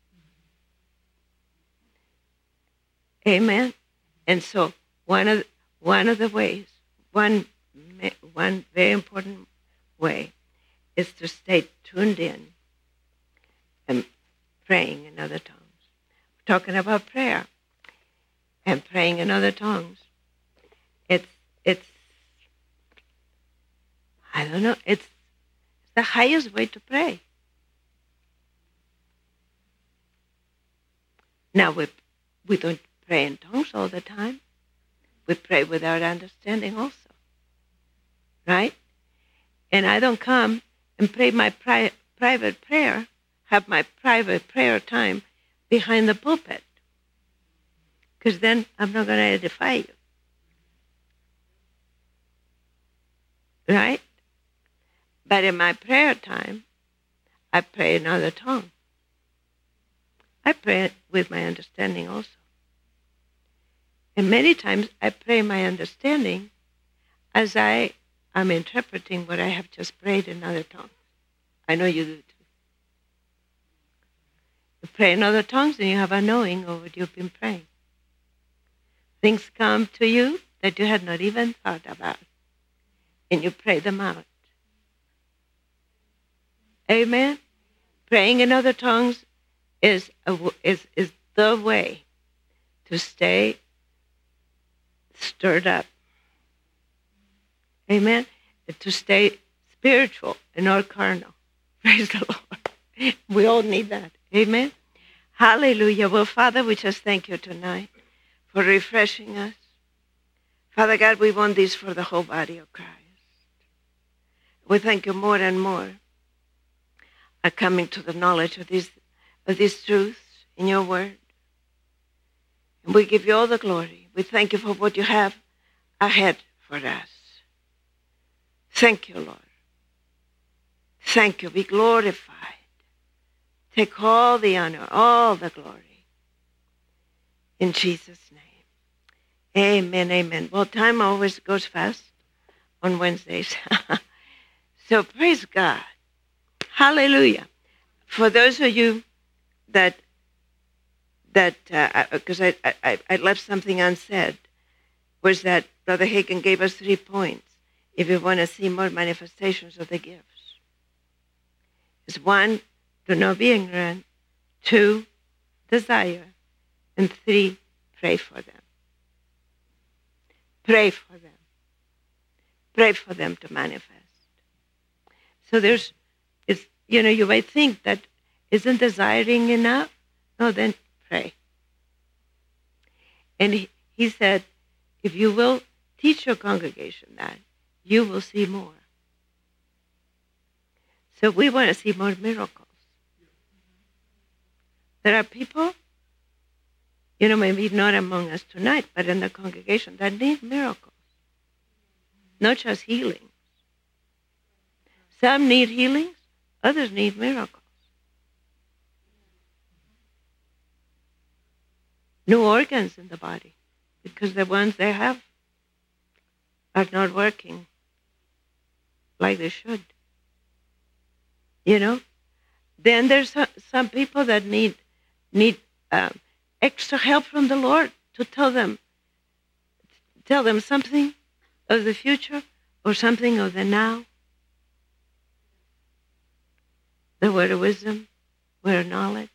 Amen? And so one of, one of the ways, one, one very important way is to stay tuned in and praying in other tongues. We're talking about prayer and praying in other tongues. It's, it's, I don't know, it's the highest way to pray. Now, we, we don't pray in tongues all the time. We pray without understanding also. Right? And I don't come and pray my pri- private prayer, have my private prayer time behind the pulpit. Because then I'm not going to edify you. Right? But in my prayer time, I pray in other tongue. I pray with my understanding also. And many times I pray my understanding as I am interpreting what I have just prayed in other tongues. I know you do too. You pray in other tongues and you have a knowing of what you've been praying. Things come to you that you had not even thought about. And you pray them out. Amen? Praying in other tongues is, a, is, is the way to stay stirred up. Amen? And to stay spiritual and not carnal. Praise the Lord. We all need that. Amen? Hallelujah. Well, Father, we just thank you tonight for refreshing us. Father God, we want this for the whole body of Christ. We thank you more and more are coming to the knowledge of these, of these truths in your word. And we give you all the glory. We thank you for what you have ahead for us. Thank you, Lord. Thank you. Be glorified. Take all the honor, all the glory. In Jesus' name. Amen, amen. Well, time always goes fast on Wednesdays. So praise God. Hallelujah. For those of you that, that because uh, I, I, I left something unsaid, was that Brother Hagin gave us three points if you want to see more manifestations of the gifts. It's one, do not be ignorant. Two, desire. And three, pray for them. Pray for them. pray for them to manifest. So there's, it's, you know, you might think that isn't desiring enough? No, then pray. And he, he said, if you will teach your congregation that, you will see more. So we want to see more miracles. There are people, you know, maybe not among us tonight, but in the congregation that need miracles, not just healings. Some need healings, others need miracles. New organs in the body, because the ones they have are not working like they should. You know? Then there's some people that need need um, extra help from the Lord to tell them, tell them something of the future or something of the now. The word of wisdom, word of knowledge.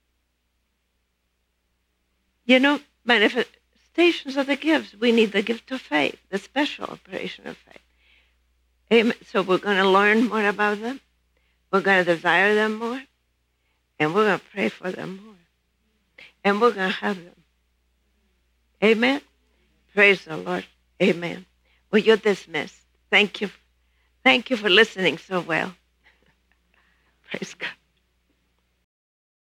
You know, manifestations of the gifts. We need the gift of faith, the special operation of faith. Amen. So we're going to learn more about them. We're going to desire them more. And we're going to pray for them more. And we're going to have them. Amen. Praise the Lord. Amen. Well, you're dismissed. Thank you. Thank you for listening so well. Praise God.